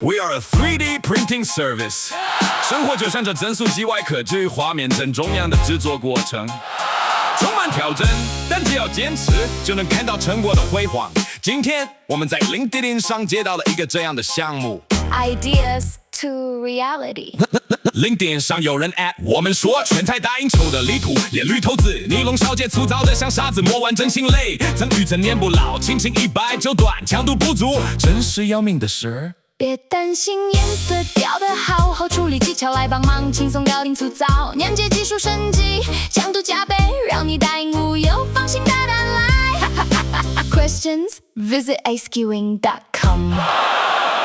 We are a 3D printing service。生活就像这增速机外科至于画面正中央的制作过程，充满挑战，但只要坚持，就能看到成果的辉煌。今天我们在LinkedIn上接到了一个这样的项目 Ideas to reality。 LinkedIn 上有人 at 我们说，全台大应酬的力图，连绿头子，尼龙小姐粗糙的像沙子，磨完真心累，曾遇真年不老，轻轻100就断，强度不足，真是要命的事。 别担心颜色调得好，后处理技巧来帮忙，轻松搞定粗糙，粘接技术升级，强度加倍，让你大赢无忧，放心大胆来。Questions visit acewing.com。